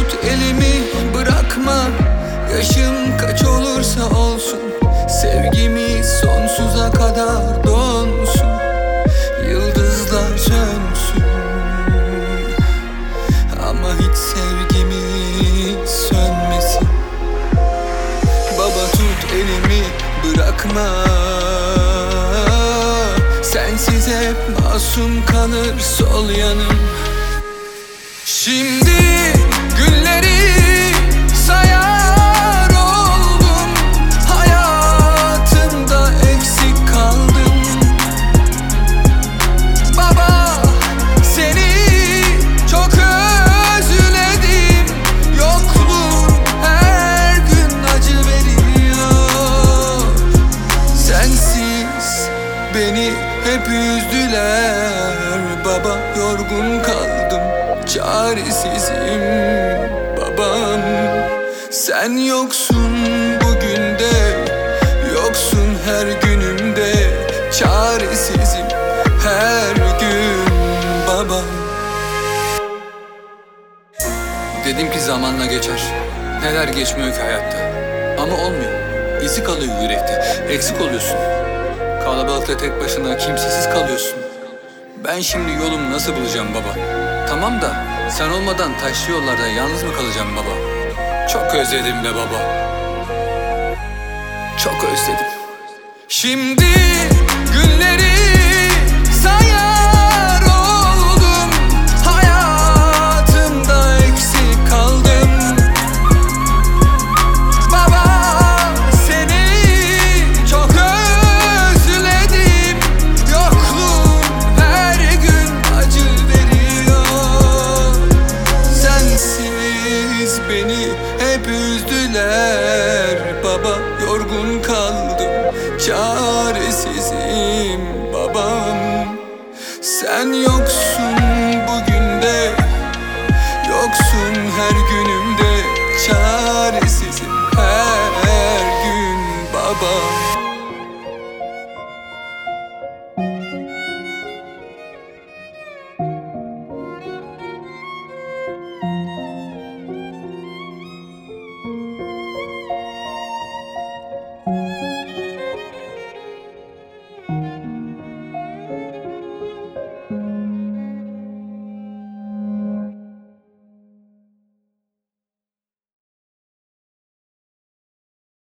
tut elimi bırakma. Yaşım kaç olursa olsun, sevgimiz sonsuza kadar donsun. Yıldızlar sönsün ama hiç sevgimiz sönmesin. Baba tut elimi bırakma, sensiz hep masum kalır sol yanım. Şimdi günleri sayar oldum, hayatımda eksik kaldım. Baba seni çok özledim, yokluğun her gün acı veriyor. Sensiz beni hep üzdüler baba, yorgun kaldım, çaresizim babam. Sen yoksun bugün de, yoksun her günümde, çaresizim her gün babam. Dedim ki zamanla geçer, neler geçmiyor ki hayatta. Ama olmuyor, izi kalıyor yürekte, eksik oluyorsun. Kalabalıkta tek başına kimsesiz kalıyorsun. Ben şimdi yolumu nasıl bulacağım baba? Tamam da sen olmadan taşlı yollarda yalnız mı kalacağım baba? Çok özledim be baba, çok özledim. Şimdi günleri sayar oldum, hayatımda eksik kaldım. Baba seni çok özledim, yokluğun her gün acı veriyor. Sensiz beni hep üzdüler baba, yorgun kaldım, çaresizim babam. Sen yoksun